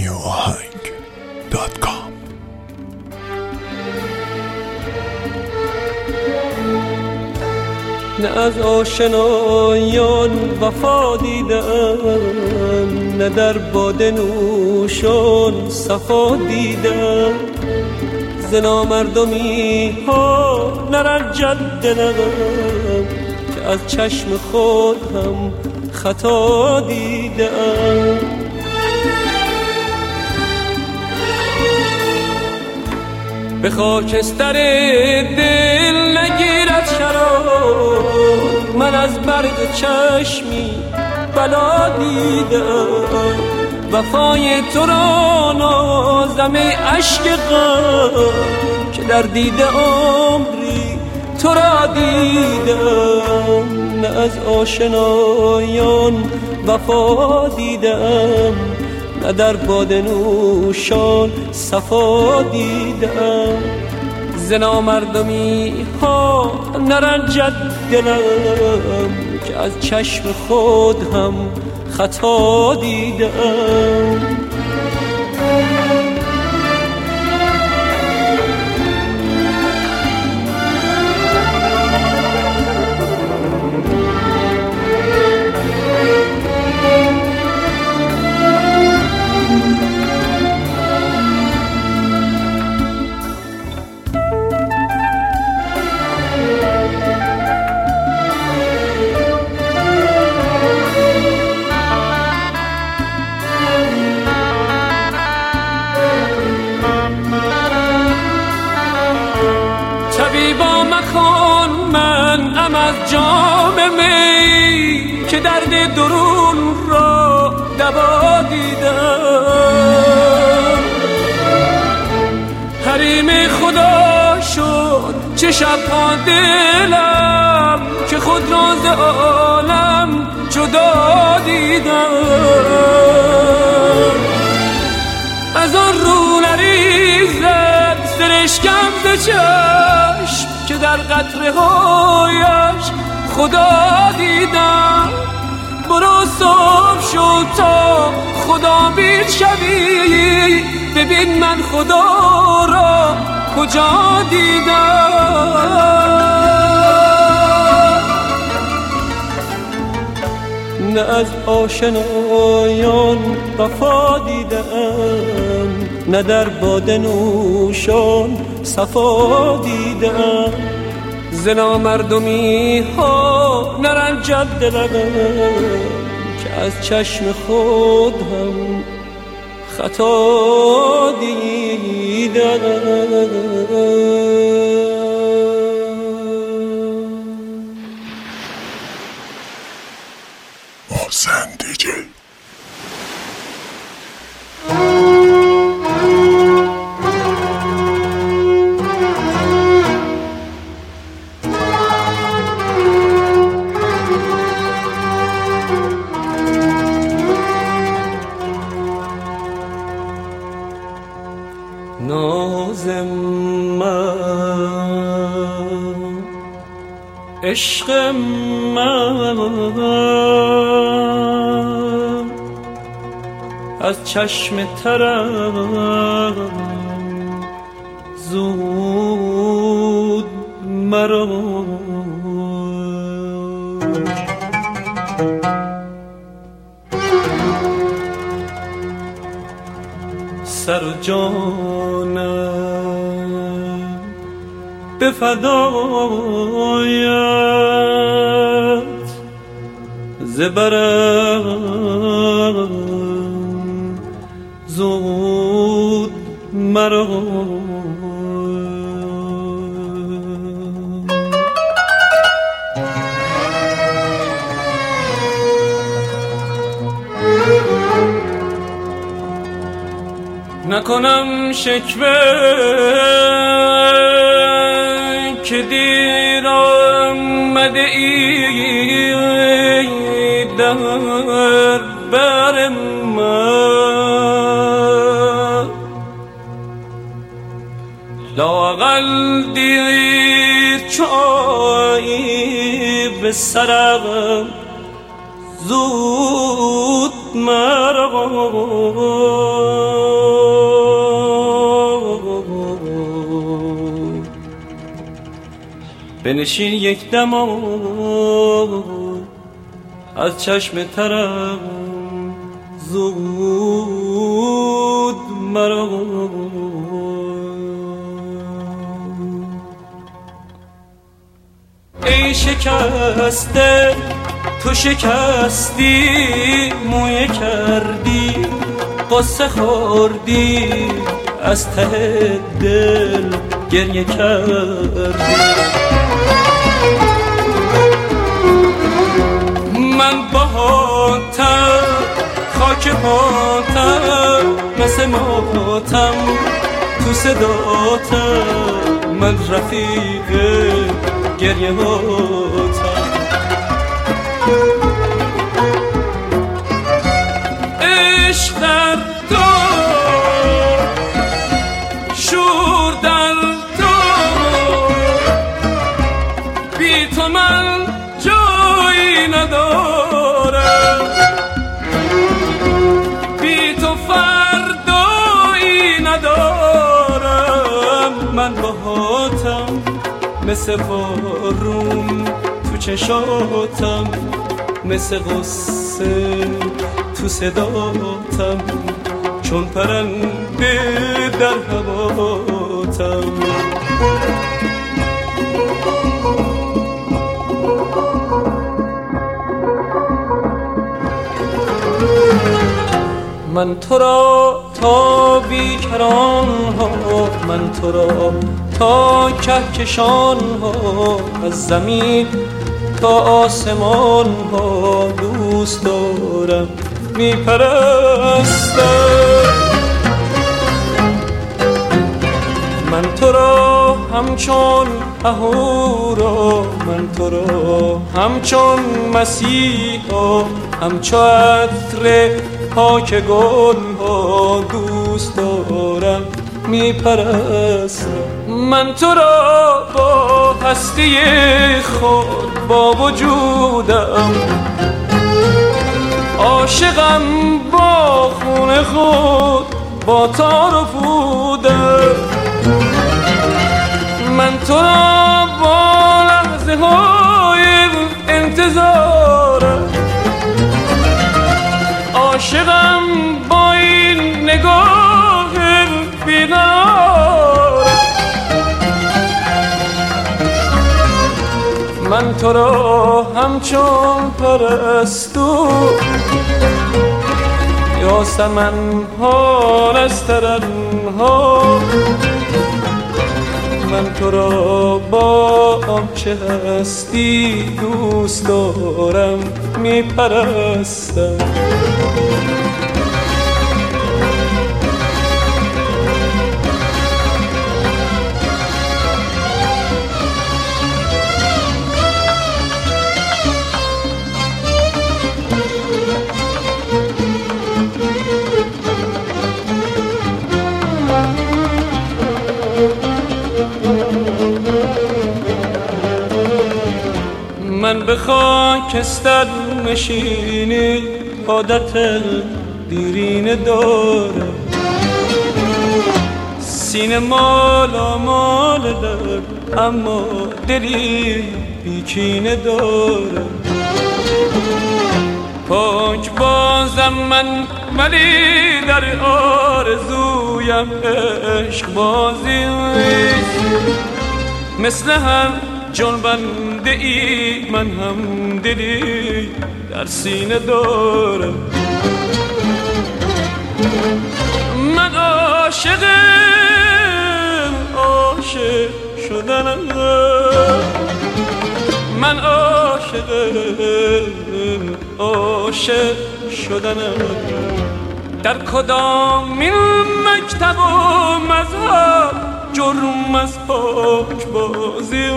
رادیوآهنگ.com. نه از آشنایان وفا دیدم، نه در باده نوشان صفا دیدم. ز نامردمی ها نرنجد دلم، که از چشم خود هم خطا دیدم. به خاکستر دل نگیرد شراب، من از برق چشمی بلا دیدم. وفای تو را نازم ای عشق غم، که در دیده عمری تو را دیدم. نه از آشنایان وفا دیدم، نه در باده نوشان صفا دیدم. ز نامردمی ها نرنجد دلم، که از چشم خود هم خطا دیدم. طبیبا مخوان من از جام می، که درد درون را دوا دیدم. حریم خدا شد چه شبها دلم، که خود را ز عالم جدا دیدم. از آن رو نریزد سرشکم ز چشم، که در قطره هایش خدا دیدم. برو صبح شد تا خدا بین شوی، ببین من خدا را کجا دیدم. نه از آشنایان وفا دیدم، نه در باده نوشان صفا دیدم. ز نامردمی ها نرنجد دلم، که از چشم خود هم خطا دیدم. محسن دیجی. نازم من، عشق من، از چشم ترم زود مرا. سر و جانم به فدایت، ز برم زود مرا. نکنم شکوه که دیر آمده ای در بر من. لااقل دیر چایی به سرم زود مرا. بنشین یک دم از چشم ترم زود مرا. ای شکسته تو شکستی، مویه کردی قصه خوردی، از ته دل گریه کردی. من باهاتم خاک پاتم، مثل ماتم تو صداتم، من رفیق گریه هاتم. عشق در تو، شور در تو، بی تو من جایی ندارم، بی تو فردایی ندارم. من باهاتم مثل بارون تو چشاتم، مثل غصه تو صداتم، چون پرنده در هواتم. من تو را تا بیکران ها، من تو را تا کهکشان ها، از زمین تا آسمان ها دوست دارم، میپرستم. من تو را همچون اهورا، من تو را همچون مسیحا، همچو عطر پاک گل ها دوست دارم، میپرستم. من تو را با هستی خود، با وجودم عاشقم، با خون خود، با تار و پودم. من تو را با لحظه های انتظارم، عاشقم با این نگاه بیقرارم. من تو را همچون پرستو، یاسمن ها نسترن ها، من تو را با آنچه هستی دوست دارم، میپرستم. من به خاکستر نشینی عادت دیرینه دارم، سینه مال در، اما دلی بیکینه دارم. پاک بازم من ولی در آرزویم عشق بازی، مثل هر جنبنده ای من هم دلی در سینه دارم. من عاشق شدنم، من عاشق شدنم. در کدام این مکتب و مذهب جرم از پاک بازی،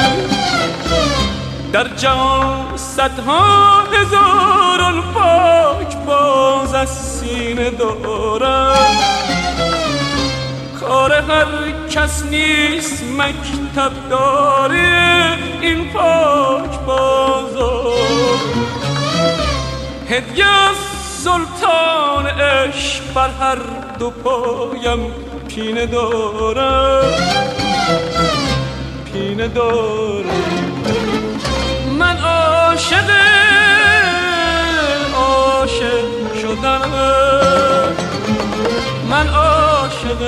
در جهان صدها هزاران پاک باز از سینه دارم. کار هر کس نیست مکتب داره این پاک بازار، هدیه از سلطان عشق بر هر دو پایم پینه دارم، کینه دارم. من عاشق شدنم، من عاشق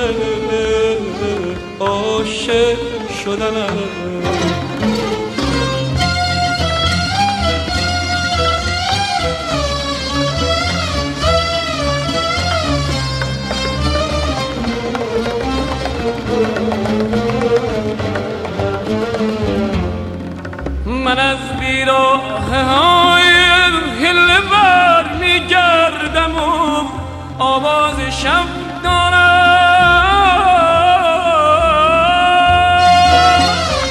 شدنم. من از بیراههای هله بر میگردم و آواز شب دارم.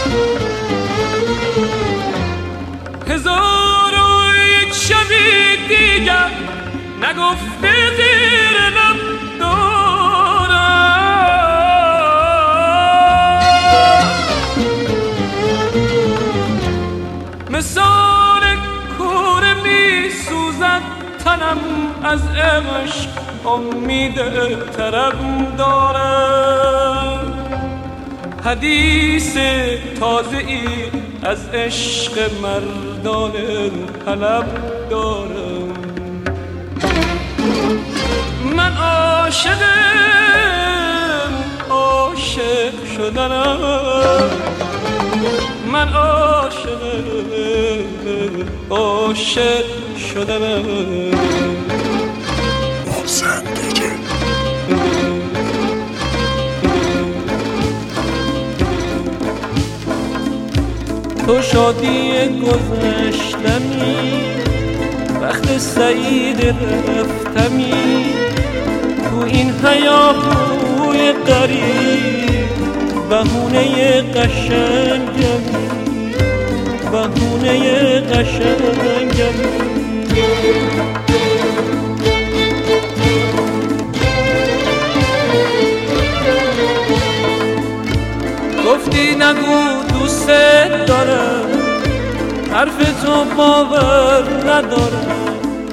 هزار و یک شبی دیگر نگفته زیر لب مثال کوره می سوزد تنم از عشق، امید طرب دارم. حدیث تازه ای از عشق مردان طلب دارم. من عاشقم، عاشق شدنم. من عاشق شدنم. زندگی تو شادی گذشتمی، وقت سعید رفتمی. تو این هیاهوی غریب بهونه قشنگمی، بهونه قشنگمی. گفتی نگو دوست دارم، حرف تو باور ندارم.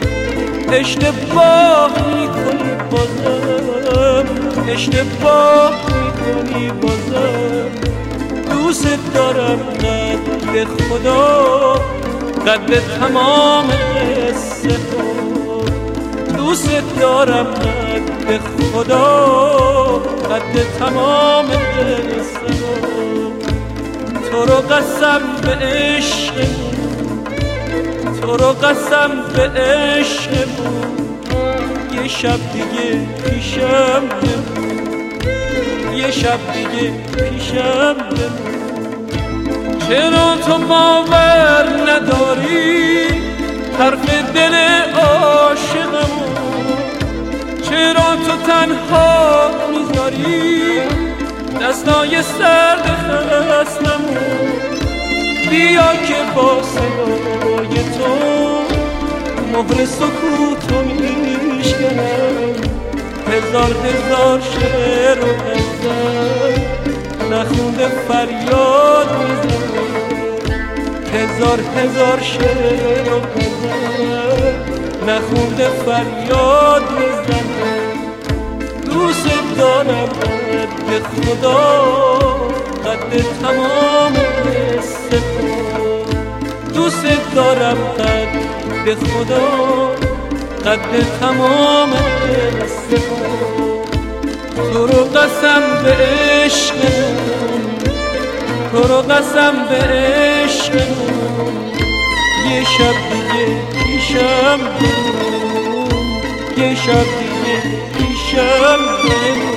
اشتباه میکنی بازم، اشتباه میکنی بازم. دوست دارم قد خدا، قد تمام قصه ها. دوست دارم قد خدا، قد تمام قصه ها. تو رو قسم به عشقمون، تو رو قسم به عشقمون. یه شب دیگه پیشم بمون، یه شب دیگه پیشم بمون. چرا تو باور نداری حرف دل عاشقمون؟ چرا تو تنها میذاری دستای سرد خستمون؟ بیا که با صدای تو مهر سکوتو میشکنم. هزار هزار شعر و غزل نخونده فریاد میزنم. هزار هزار شعر و غزل نخونده فریاد میزنم. دوست دارم قد خدا، قد تمام قصه ها. دوست دارم قد خدا، قد تمام قصه ها. تو رو قسم به عشقمون، تو رو قسم به عشقمون. یه شب دیگه پیشم بمون، یه شب دیگه پیشم بمون.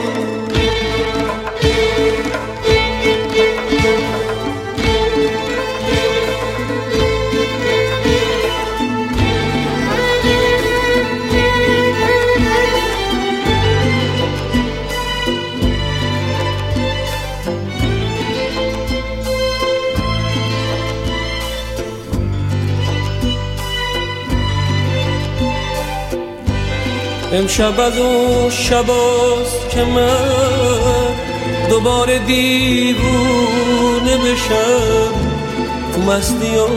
امشب از اون شباست که من دوباره دیوونه بشم. تو مستی و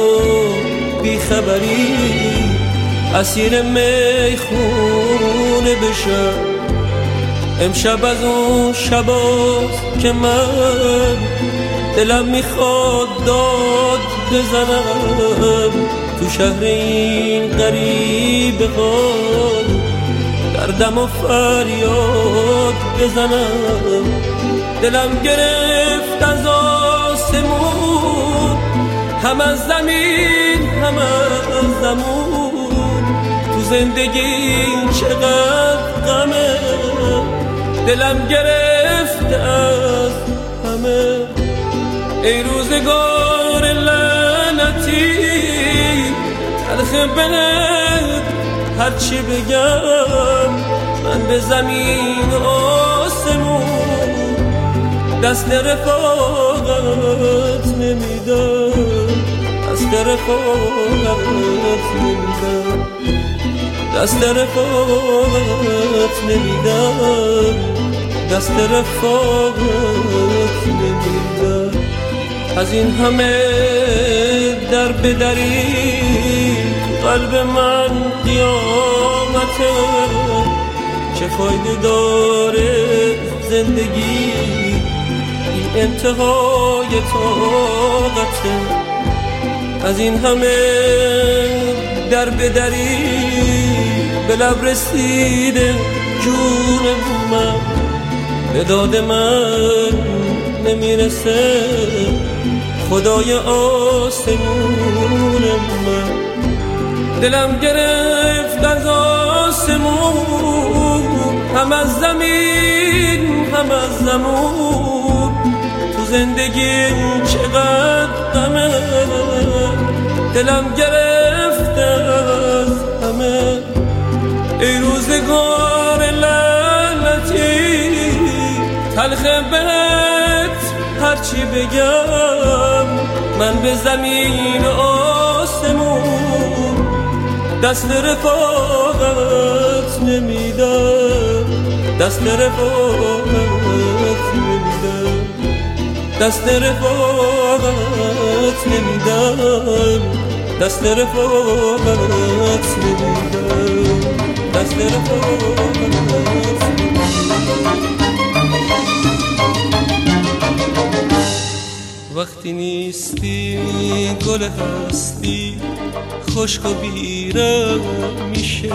بیخبری اسیر میخونه بشم. امشب از اون شباست که من دلم میخواد داد بزنم تو شهر این غریبه ها، دردم و فریاد بزنم. دلم گرفت از آسمون، هم از زمین هم از زمون، تو زندگی چقدر غمه. دلم گرفت از همه. ای روزگار لعنتی، تلخ بهت هرچی بگم، من به زمین و آسمون دست رفاقت نمیدم، دست رفاقت نمیدم، دست رفاقت نمیدم، دست رفاقت نمیدم. از این همه در بدری تو قلب من قیامته، چه فایده داره زندگی، این انتهای طاقته. از این همه در بدری به لب رسیده جون من، به داد من نمیرسه خدای آسمون من. دلم گرفت از آسمون، هم از زمین هم از زمون، تو زندگی چقدر غمه. دلم گرفت از همه. ای روزگار لعنتی، تلخ بهت هرچی بگم، من به زمین و آسمون دست رفاقت نمیدم، دست رفاقت نمیدم، دست رفاقت نمیدم، دست رفاقت نمیدم، دست رفاقت نمیدم. وقتی نیستی گل هستی، خشک و بیرم میشه،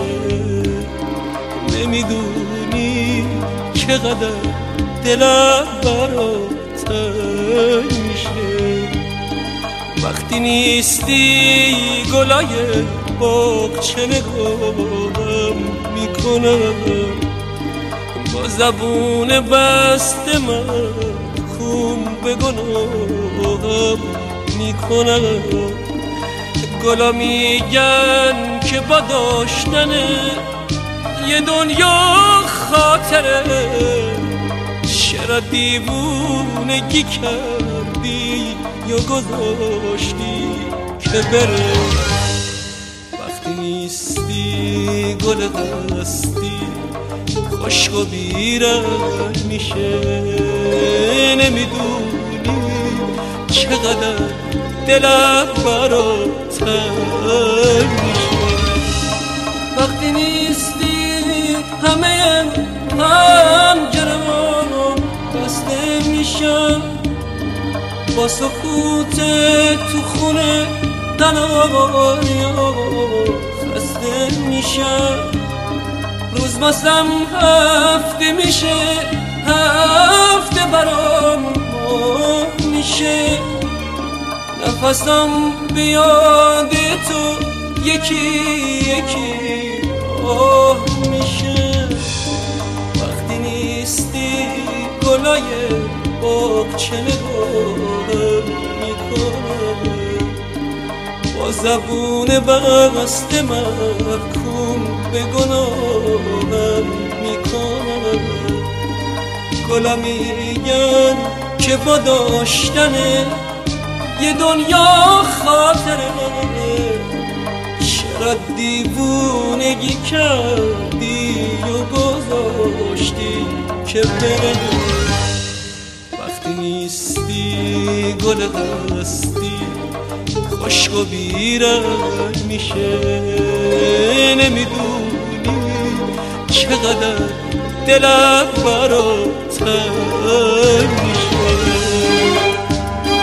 نمیدونی چقدر دلم برات تنگ میشه. وقتی نیستی گلای باغچه نگاهم میکنم، با زبون بسته من خون به گناهم میکنم. گلا میگن که با داشتن یه دنیا خاطره، چرا دیوونگی کردی یا گذاشتی که بره. وقتی نیستی گل دستی، خشک و بیرنگ میشه، نمیدونی چقدر دلم برات تنگ میشه. وقتی نیستی همه پنجره‌ام بسته میشن، با سکوت تو خونه تنهایی‌ها خسته میشن. روز واسم هفته میشه، هفته برام ماه میشه، نفسم بیاد تو یکی یکی آه میشه. وقتی نیستی گلای باغچه نگاهم میکنم، با زبون بسته محکوم به گناهم میکنم. گلا میگن که با داشتن یه دنیا خاطره، چرا دیوونگی کردی و گذاشتی که بره. وقتی نیستی گل دستی، خشک و بیرنگ میشه، نمیدونی چقدر دلم برات تنگ میشه.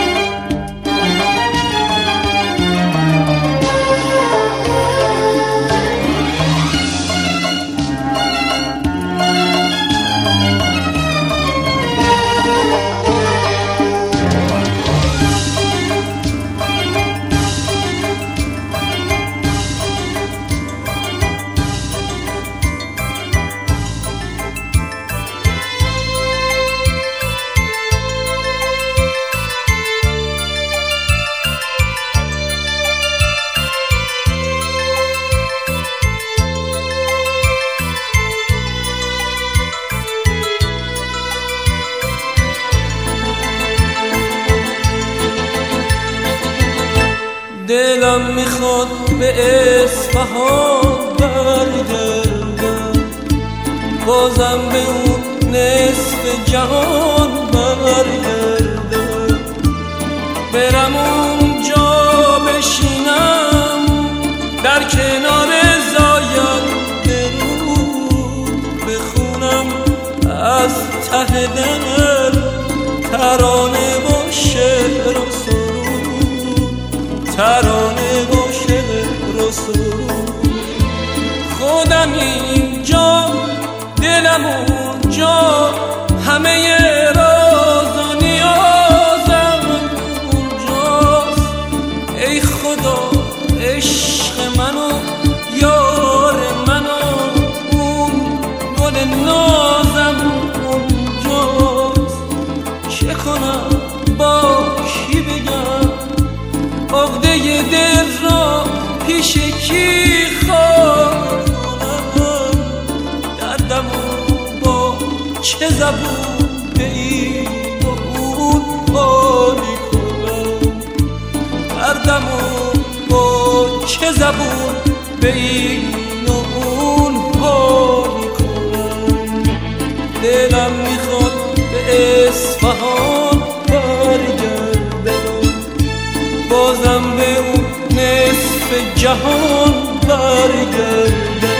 دلم میخواد به اصفهان برگردم، بازم به اون نصف جهان برگردم، برم اونجا بشینم در کنار زاینده رود، بخونم از ته دل ترانه و شعر و سرود، ترانه و شعر و سرود. خودم اینجا دلم اونجا، همه راز و نیازم اونجاست. ای خدا عشق منو یار منو، اون گل نازم اونجاست. چه کنم با کی بگم عقده دل را پیش کی خواهم کنم، دردمو با چه زبون به این و اون حالی کنم، دردمو با چه زبون به این و اون حالی کنم. دلم میخواد به اصفهان برگردم، بازم به اون نصف جهان برگردم.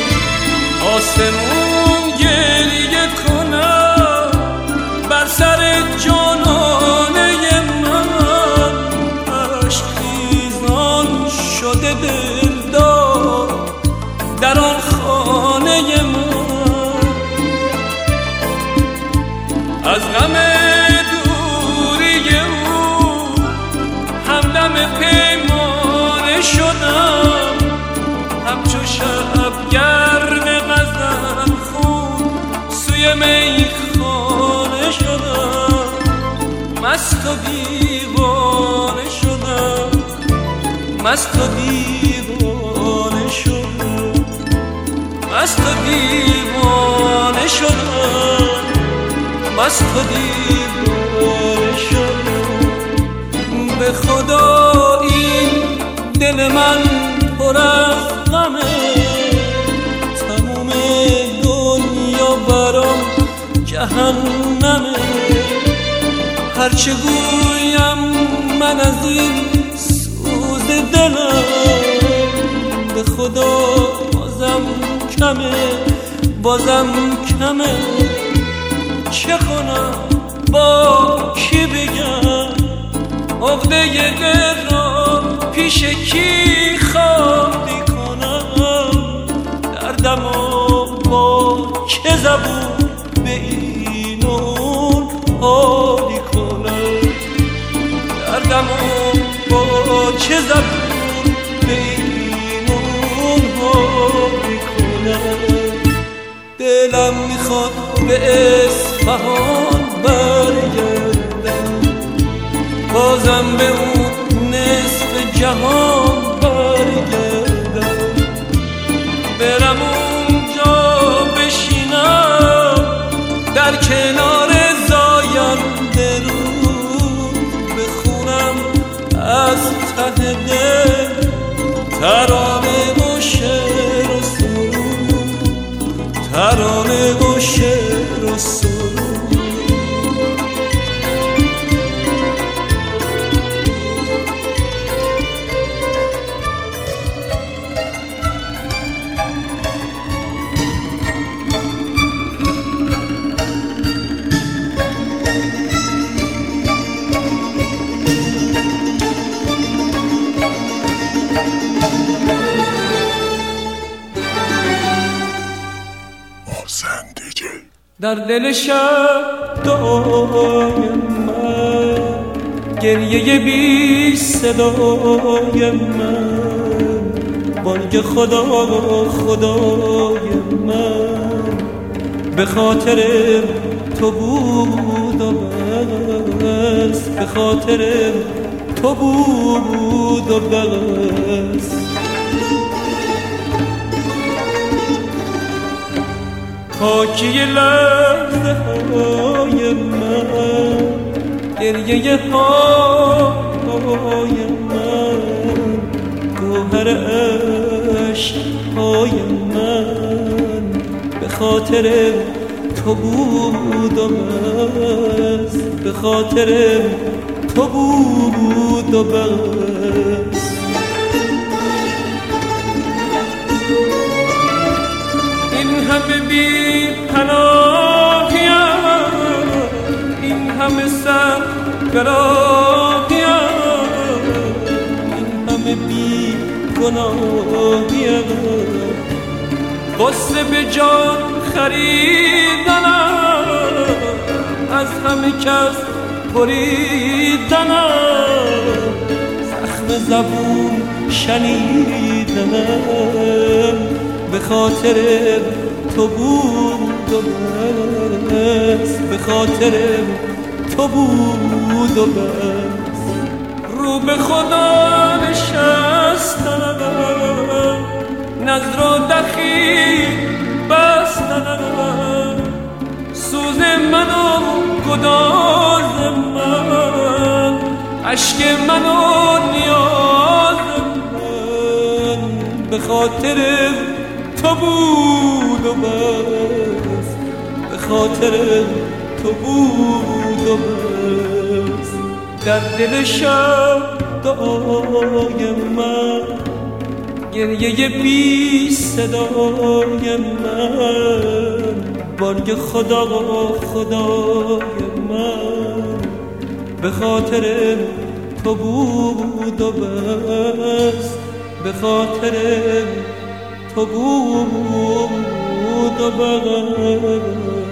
آسمون گریه کنم بر سر جانانه من، عشق خیزان شده دلدار در آن خانه من. از غم دوری او همدم پیمانه شدم، همچو شب گرم غزل خون سوی میخانه شدم، مست و دیوانه شدم، مست و دیوانه شدم، مست و دیوانه شدم، مست و دیوانه شدم. به خدا این دل من پر از غمه، تموم دنیا برام جهنمه. هرچه گویم من از این سوز دلم، به خدا بازم کمه، بازم کمه. چه کنم با کی بگم عقده دل را پیش کی خالی کنم، دردمو با چه زبون به این و اون حالی کنم، دردمو با چه زبون به این و اون حالی کنم. دلم میخواد به اصفهان برگردم، بازم به اون نصف جهان برگردم، برم اونجا بشینم در کنار زاینده رود، بخونم از ته دل ترانه و شعر و سرود، ترانه و شعر و سرود. در دل شب دعای من، گریه بی صدای من، بانگ خدا خدای من، به خاطر تو بود و بس، به خاطر تو بود و بس. پاکی لحظه های من، گریه های من، گوهر عشق‌های من به خاطر تو بود و بس، به خاطر تو بود و بس. این همه بی پناهیم، این همه سر براهیم، این همه بی گناهیم، قصه به جان خریدنم، از همه کس بریدنم، زخم زبون شنیدنم، به خاطر تو بود و بس، به خاطر تو بود و بس. رو به خدا نشستنم، نظر و دخی بستنم، سوز من و گداز من، عشق من و نیاز من، به خاطر تو بود و بس، به خاطر تو بود و بس. در دل شب دعای من، گریه بی صدای من، بانگ خدا خدای من، به خاطر تو بود و بس، به خاطر تو بود و بس.